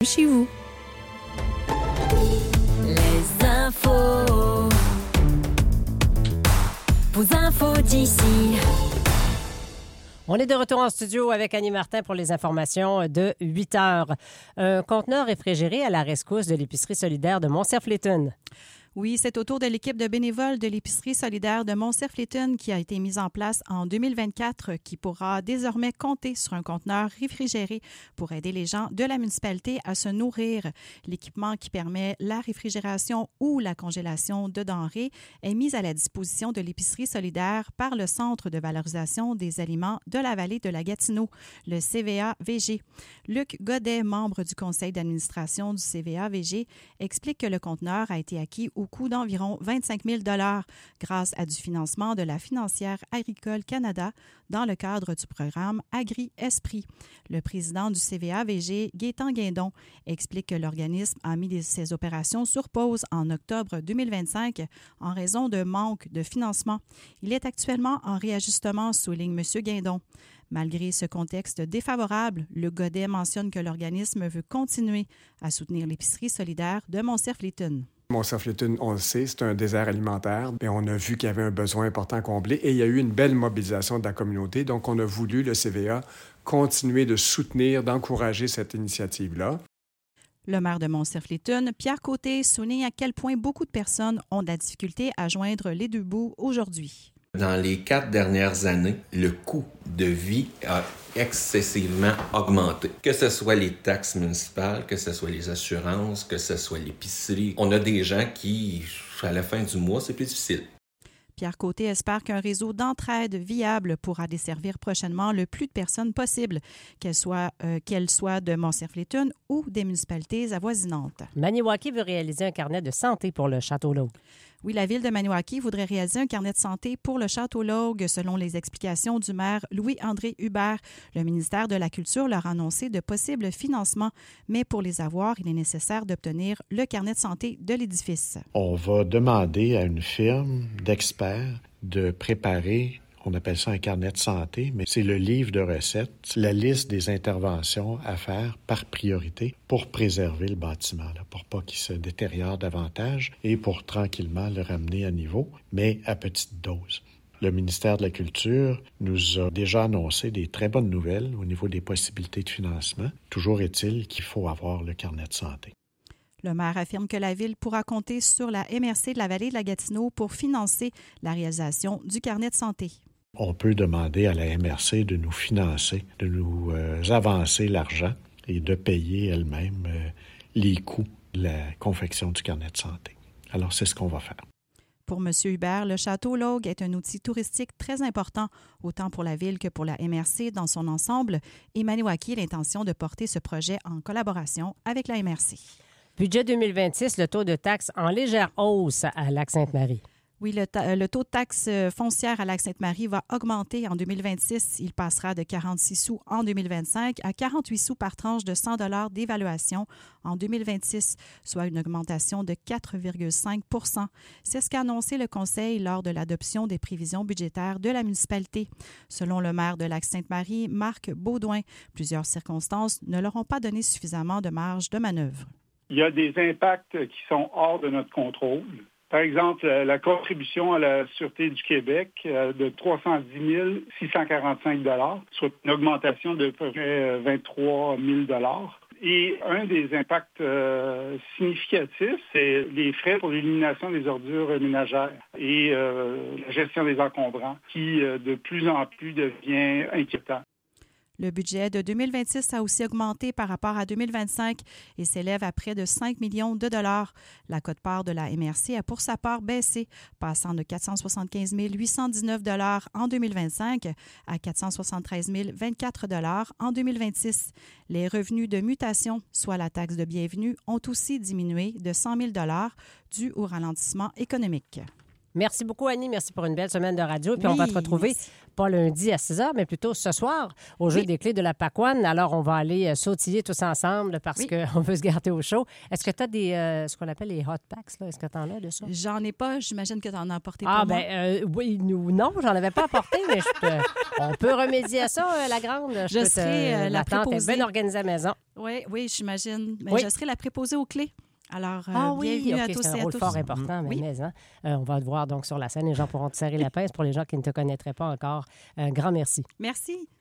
chez vous. Les infos. Vos infos d'ici. On est de retour en studio avec Annie Martin pour les informations de 8 heures. Un conteneur réfrigéré à la rescousse de l'épicerie solidaire de Montcerf-Létune. Oui, c'est au tour de l'équipe de bénévoles de l'épicerie solidaire de Montcerf-Létune qui a été mise en place en 2024 qui pourra désormais compter sur un conteneur réfrigéré pour aider les gens de la municipalité à se nourrir. L'équipement qui permet la réfrigération ou la congélation de denrées est mis à la disposition de l'épicerie solidaire par le Centre de valorisation des aliments de la vallée de la Gatineau, le CVA-VG. Luc Godet, membre du conseil d'administration du CVA-VG, explique que le conteneur a été acquis au coût d'environ 25 000 grâce à du financement de la financière Agricole Canada dans le cadre du programme Agri-Esprit. Le président du CVA-VG, Gaétan Guindon, explique que l'organisme a mis ses opérations sur pause en octobre 2025 en raison de manque de financement. Il est actuellement en réajustement, souligne M. Guindon. Malgré ce contexte défavorable, le Godet mentionne que l'organisme veut continuer à soutenir l'épicerie solidaire de Montcerf-Létune. Montcerf-Létune, on le sait, c'est un désert alimentaire. Et on a vu qu'il y avait un besoin important à combler et il y a eu une belle mobilisation de la communauté. Donc, on a voulu, le CVA, continuer de soutenir, d'encourager cette initiative-là. Le maire de Montcerf-Létune, Pierre Côté, souligne à quel point beaucoup de personnes ont de la difficulté à joindre les deux bouts aujourd'hui. Dans les 4 dernières années, le coût de vie a excessivement augmenté. Que ce soit les taxes municipales, que ce soit les assurances, que ce soit l'épicerie. On a des gens qui, à la fin du mois, c'est plus difficile. Pierre Côté espère qu'un réseau d'entraide viable pourra desservir prochainement le plus de personnes possible, qu'elles soient de Montcerf-Létune ou des municipalités avoisinantes. Maniwaki veut réaliser un carnet de santé pour le Château-Laugue. Oui, la ville de Maniwaki voudrait réaliser un carnet de santé pour le Château-Laugue, selon les explications du maire Louis-André Hubert. Le ministère de la Culture leur a annoncé de possibles financements, mais pour les avoir, il est nécessaire d'obtenir le carnet de santé de l'édifice. On va demander à une firme d'experts de préparer, on appelle ça un carnet de santé, mais c'est le livre de recettes, la liste des interventions à faire par priorité pour préserver le bâtiment, pour pas qu'il se détériore davantage et pour tranquillement le ramener à niveau, mais à petite dose. Le ministère de la Culture nous a déjà annoncé des très bonnes nouvelles au niveau des possibilités de financement. Toujours est-il qu'il faut avoir le carnet de santé. Le maire affirme que la ville pourra compter sur la MRC de la vallée de la Gatineau pour financer la réalisation du carnet de santé. On peut demander à la MRC de nous financer, de nous avancer l'argent et de payer elle-même les coûts de la confection du carnet de santé. Alors, c'est ce qu'on va faire. Pour M. Hubert, le Château-Laugue est un outil touristique très important, autant pour la ville que pour la MRC dans son ensemble. Et Maniwaki a l'intention de porter ce projet en collaboration avec la MRC. Budget 2026, le taux de taxe en légère hausse à Lac-Sainte-Marie. Oui, le taux de taxe foncière à Lac-Sainte-Marie va augmenter en 2026. Il passera de 46 sous en 2025 à 48 sous par tranche de 100 $ d'évaluation en 2026, soit une augmentation de 4,5 %. C'est ce qu'a annoncé le Conseil lors de l'adoption des prévisions budgétaires de la municipalité. Selon le maire de Lac-Sainte-Marie, Marc Baudouin, plusieurs circonstances ne leur ont pas donné suffisamment de marge de manœuvre. Il y a des impacts qui sont hors de notre contrôle. Par exemple, la contribution à la Sûreté du Québec de 310 645 $, soit une augmentation de peu près 23 000 $. Et un des impacts significatifs, c'est les frais pour l'élimination des ordures ménagères et la gestion des encombrants, qui de plus en plus devient inquiétant. Le budget de 2026 a aussi augmenté par rapport à 2025 et s'élève à près de 5 millions de dollars. La quote-part de la MRC a pour sa part baissé, passant de 475 819 $ en 2025 à 473 024 $ en 2026. Les revenus de mutation, soit la taxe de bienvenue, ont aussi diminué de 100 000 $ dû au ralentissement économique. Merci beaucoup, Annie. Merci pour une belle semaine de radio. Puis on va te retrouver, pas lundi à 6 h, mais plutôt ce soir, au jeu des clés de la Pacoane. Alors, on va aller sautiller tous ensemble parce qu'on veut se garder au chaud. Est-ce que tu as ce qu'on appelle les hot packs? Là? Est-ce que tu en as de ça? J'en ai pas. J'imagine que tu en as apporté pour moi. Oui, non, j'en avais pas apporté, mais on peut remédier à ça, la grande. Je serai la préposée. Est bien organisée à la maison. Oui, j'imagine. Mais Oui. je serai la préposée aux clés. Alors, oui, bienvenue à tous c'est et un à rôle tous. fort important, on va te voir donc sur la scène. Les gens pourront te serrer la pince. Pour les gens qui ne te connaîtraient pas encore, un grand merci. Merci.